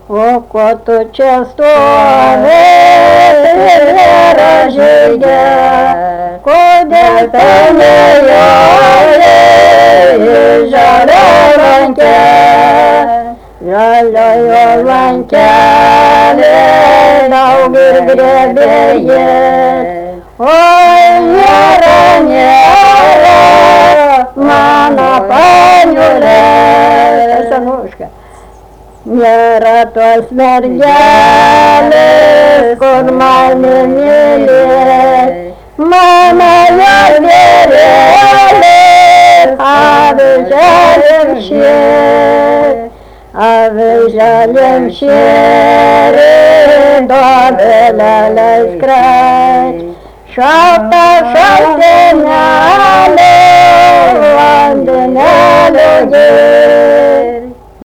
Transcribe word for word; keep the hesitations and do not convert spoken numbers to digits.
O coto cestone era giga, code tameole jalavanca, jalavanca le daugirgrebeye, oi yaranyara mana paniule. Essa música. Nėra tos mergelės, kur mane mylė, mano jos gėrėlė, avižėlėm šėrė, avižėlėm šėrė, dobelėlės krai, šalta šaltenelė, vandenelė gėrė.